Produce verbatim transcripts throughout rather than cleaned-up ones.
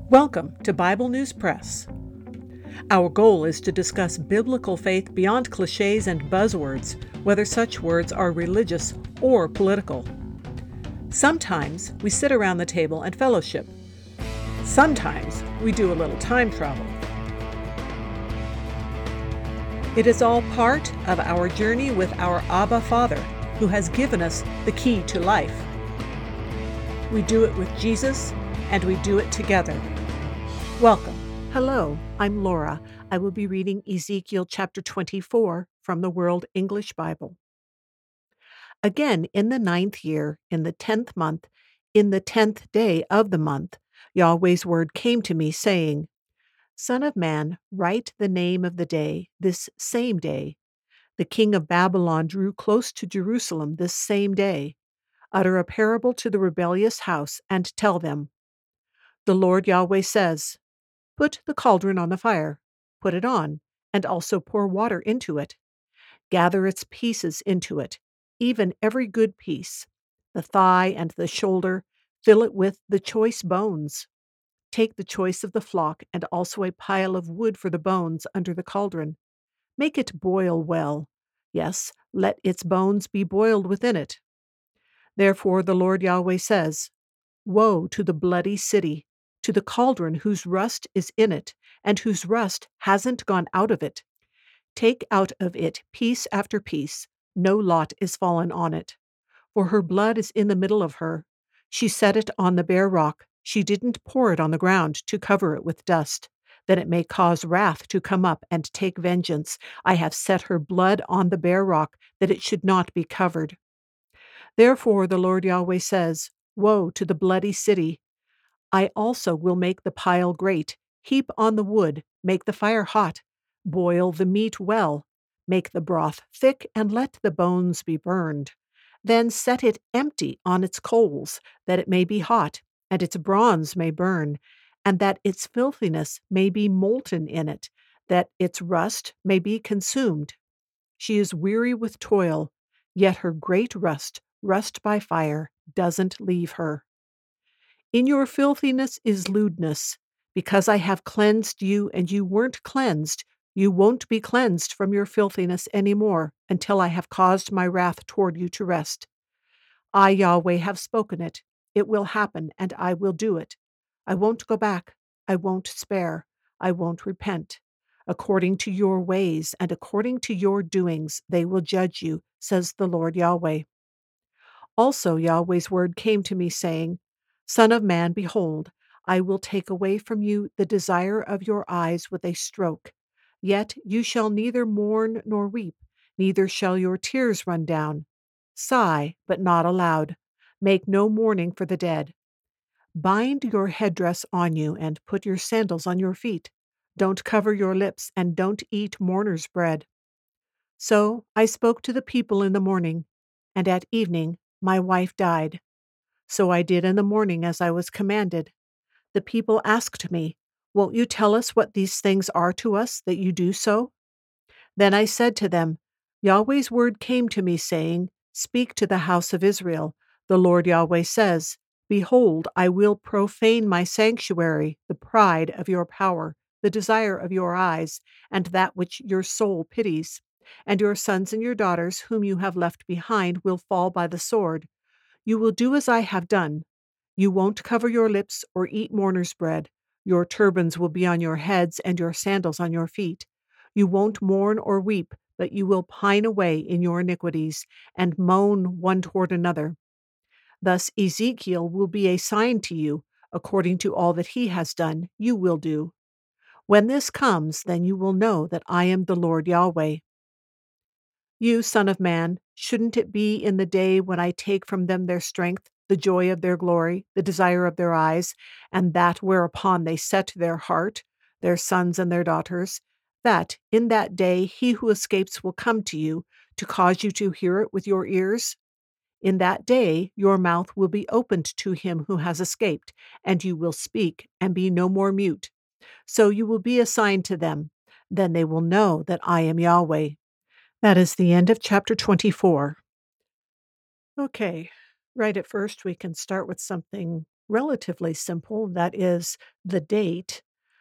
Welcome to Bible News Press. Our goal is to discuss biblical faith beyond cliches and buzzwords, whether such words are religious or political. Sometimes we sit around the table and fellowship. Sometimes we do a little time travel. It is all part of our journey with our Abba Father, who has given us the key to life. We do it with Jesus, and we do it together. Welcome. Hello, I'm Laura. I will be reading Ezekiel chapter twenty-four from the World English Bible. Again, in the ninth year, in the tenth month, in the tenth day of the month, Yahweh's word came to me, saying, Son of man, write the name of the day, this same day. The king of Babylon drew close to Jerusalem this same day. Utter a parable to the rebellious house, and tell them, The Lord Yahweh says, Put the cauldron on the fire, put it on, and also pour water into it. Gather its pieces into it, even every good piece, the thigh and the shoulder, fill it with the choice bones. Take the choice of the flock and also a pile of wood for the bones under the cauldron. Make it boil well. Yes, let its bones be boiled within it. Therefore the Lord Yahweh says, Woe to the bloody city, to the cauldron whose rust is in it, and whose rust hasn't gone out of it. Take out of it piece after piece, no lot is fallen on it. For her blood is in the middle of her. She set it on the bare rock, she didn't pour it on the ground to cover it with dust, that it may cause wrath to come up and take vengeance. I have set her blood on the bare rock, that it should not be covered. Therefore the Lord Yahweh says, Woe to the bloody city! I also will make the pile great, heap on the wood, make the fire hot, boil the meat well, make the broth thick, and let the bones be burned. Then set it empty on its coals, that it may be hot, and its bronze may burn, and that its filthiness may be molten in it, that its rust may be consumed. She is weary with toil, yet her great rust, rust by fire, doesn't leave her. In your filthiness is lewdness. Because I have cleansed you and you weren't cleansed, you won't be cleansed from your filthiness any more until I have caused my wrath toward you to rest. I, Yahweh, have spoken it. It will happen, and I will do it. I won't go back. I won't spare. I won't repent. According to your ways and according to your doings, they will judge you, says the Lord Yahweh. Also, Yahweh's word came to me, saying, Son of man, behold, I will take away from you the desire of your eyes with a stroke. Yet you shall neither mourn nor weep, neither shall your tears run down. Sigh, but not aloud. Make no mourning for the dead. Bind your headdress on you, and put your sandals on your feet. Don't cover your lips, and don't eat mourner's bread. So I spoke to the people in the morning, and at evening my wife died. So I did in the morning as I was commanded. The people asked me, Won't you tell us what these things are to us, that you do so? Then I said to them, Yahweh's word came to me, saying, Speak to the house of Israel. The Lord Yahweh says, Behold, I will profane my sanctuary, the pride of your power, the desire of your eyes, and that which your soul pities. And your sons and your daughters, whom you have left behind, will fall by the sword. You will do as I have done. You won't cover your lips or eat mourner's bread. Your turbans will be on your heads and your sandals on your feet. You won't mourn or weep, but you will pine away in your iniquities and moan one toward another. Thus Ezekiel will be a sign to you. According to all that he has done, you will do. When this comes, then you will know that I am the Lord Yahweh. You, son of man, shouldn't it be in the day when I take from them their strength, the joy of their glory, the desire of their eyes, and that whereupon they set their heart, their sons and their daughters, that in that day he who escapes will come to you, to cause you to hear it with your ears? In that day your mouth will be opened to him who has escaped, and you will speak and be no more mute. So you will be a sign to them. Then they will know that I am Yahweh. That is the end of chapter twenty-four. Okay, right at first we can start with something relatively simple, that is, the date.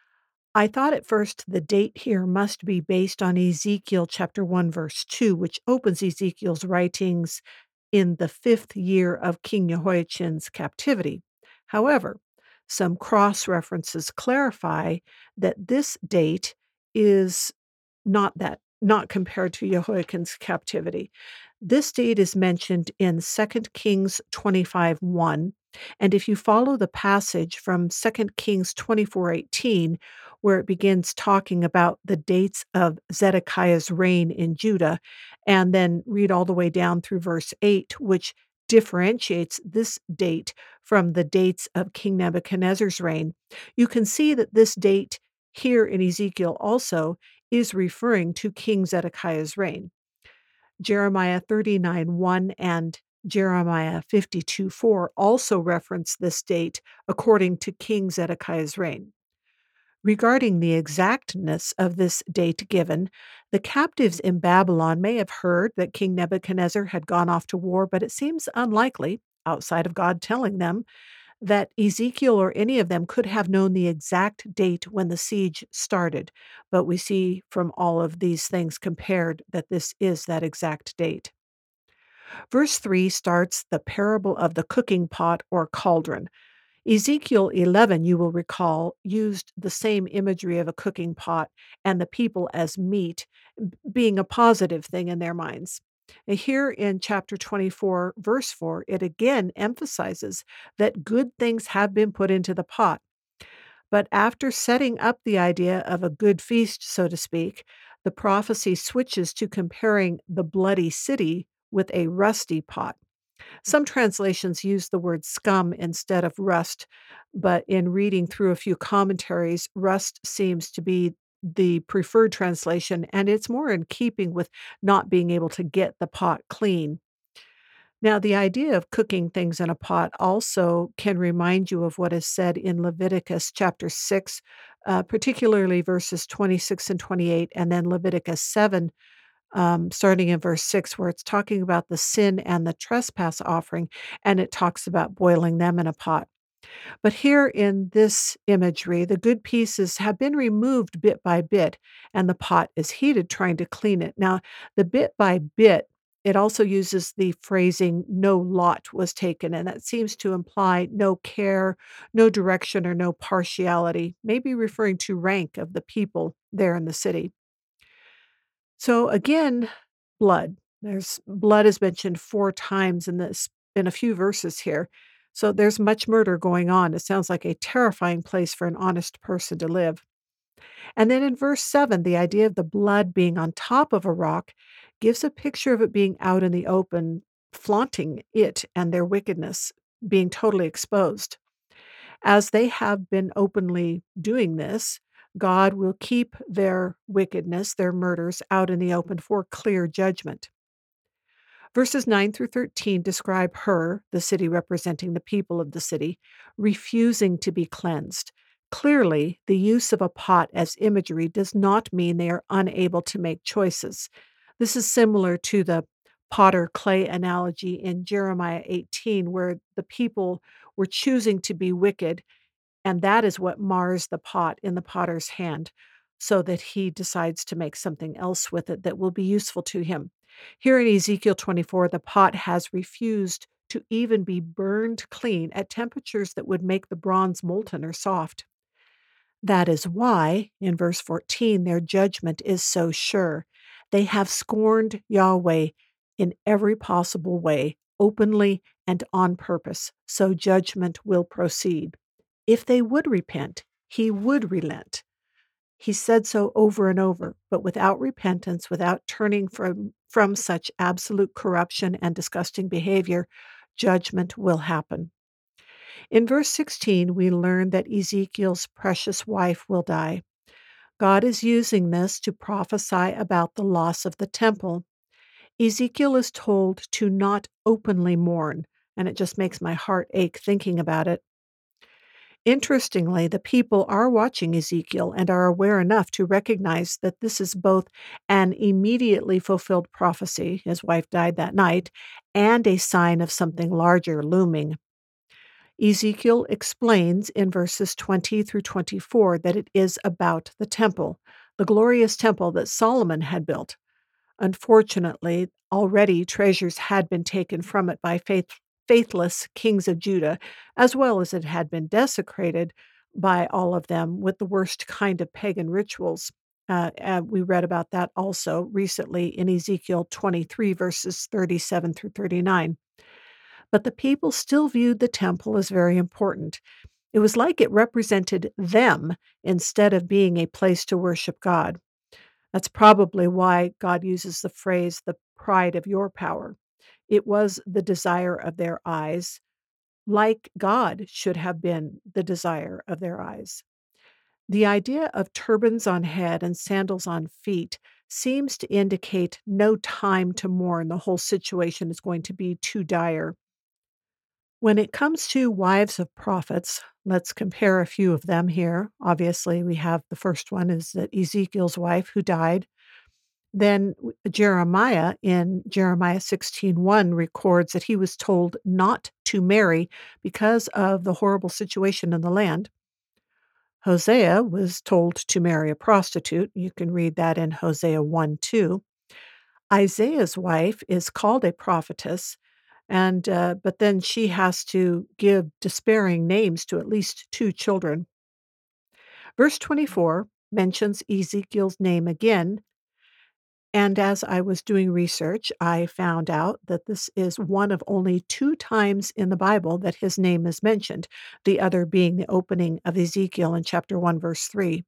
I thought at first the date here must be based on Ezekiel chapter one, verse two, which opens Ezekiel's writings in the fifth year of King Jehoiachin's captivity. However, some cross references clarify that this date is not that, not compared to Jehoiakim's captivity. This date is mentioned in Second Kings twenty-five one. And if you follow the passage from Second Kings twenty-four eighteen, where it begins talking about the dates of Zedekiah's reign in Judah, and then read all the way down through verse eight, which differentiates this date from the dates of King Nebuchadnezzar's reign, you can see that this date here in Ezekiel also is referring to King Zedekiah's reign. Jeremiah thirty-nine one and Jeremiah fifty-two four also reference this date according to King Zedekiah's reign. Regarding the exactness of this date given, the captives in Babylon may have heard that King Nebuchadnezzar had gone off to war, but it seems unlikely, outside of God telling them, that Ezekiel or any of them could have known the exact date when the siege started. But we see from all of these things compared that this is that exact date. Verse three starts the parable of the cooking pot or cauldron. Ezekiel eleven, you will recall, used the same imagery of a cooking pot and the people as meat, being a positive thing in their minds. Here in chapter twenty-four, verse four, it again emphasizes that good things have been put into the pot. But after setting up the idea of a good feast, so to speak, the prophecy switches to comparing the bloody city with a rusty pot. Some translations use the word scum instead of rust, but in reading through a few commentaries, rust seems to be the preferred translation, and it's more in keeping with not being able to get the pot clean. Now, the idea of cooking things in a pot also can remind you of what is said in Leviticus chapter six, uh, particularly verses twenty-six and twenty-eight, and then Leviticus seven, um, starting in verse six, where it's talking about the sin and the trespass offering, and it talks about boiling them in a pot. But here in this imagery, the good pieces have been removed bit by bit, and the pot is heated trying to clean it. Now, the bit by bit, it also uses the phrasing, no lot was taken, and that seems to imply no care, no direction, or no partiality, maybe referring to rank of the people there in the city. So again, blood. There's blood is mentioned four times in this in a few verses here. So there's much murder going on. It sounds like a terrifying place for an honest person to live. And then in verse seven, the idea of the blood being on top of a rock gives a picture of it being out in the open, flaunting it and their wickedness, being totally exposed. As they have been openly doing this, God will keep their wickedness, their murders, out in the open for clear judgment. Verses nine through thirteen describe her, the city representing the people of the city, refusing to be cleansed. Clearly, the use of a pot as imagery does not mean they are unable to make choices. This is similar to the potter clay analogy in Jeremiah eighteen, where the people were choosing to be wicked, and that is what mars the pot in the potter's hand, so that he decides to make something else with it that will be useful to him. Here in Ezekiel twenty-four, the pot has refused to even be burned clean at temperatures that would make the bronze molten or soft. That is why, in verse fourteen, their judgment is so sure. They have scorned Yahweh in every possible way, openly and on purpose, so judgment will proceed. If they would repent, he would relent. He said so over and over, but without repentance, without turning from, from such absolute corruption and disgusting behavior, judgment will happen. In verse sixteen, we learn that Ezekiel's precious wife will die. God is using this to prophesy about the loss of the temple. Ezekiel is told to not openly mourn, and it just makes my heart ache thinking about it. Interestingly, the people are watching Ezekiel and are aware enough to recognize that this is both an immediately fulfilled prophecy, his wife died that night, and a sign of something larger looming. Ezekiel explains in verses twenty through twenty-four that it is about the temple, the glorious temple that Solomon had built. Unfortunately, already treasures had been taken from it by faith, faithless kings of Judah, as well as it had been desecrated by all of them with the worst kind of pagan rituals. Uh, and we read about that also recently in Ezekiel twenty-three, verses thirty-seven through thirty-nine. But the people still viewed the temple as very important. It was like it represented them instead of being a place to worship God. That's probably why God uses the phrase, the pride of your power. It was the desire of their eyes, like God should have been the desire of their eyes. The idea of turbans on head and sandals on feet seems to indicate no time to mourn. The whole situation is going to be too dire. When it comes to wives of prophets, let's compare a few of them here. Obviously, we have the first one is that Ezekiel's wife who died. Then w- Jeremiah in Jeremiah sixteen one records that he was told not to marry because of the horrible situation in the land. Hosea was told to marry a prostitute. You can read that in Hosea one two. Isaiah's wife is called a prophetess, and uh, but then she has to give despairing names to at least two children. Verse twenty-four mentions Ezekiel's name again, and as I was doing research, I found out that this is one of only two times in the Bible that his name is mentioned, the other being the opening of Ezekiel in chapter one, verse three.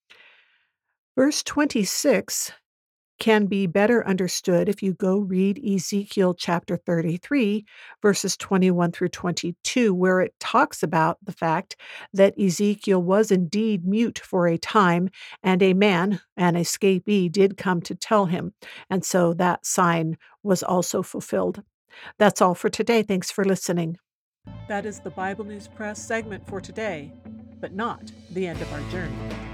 Verse twenty-six can be better understood if you go read Ezekiel chapter thirty-three, verses twenty-one through twenty-two, where it talks about the fact that Ezekiel was indeed mute for a time, and a man, an escapee, did come to tell him. And so that sign was also fulfilled. That's all for today. Thanks for listening. That is the Bible News Press segment for today, but not the end of our journey.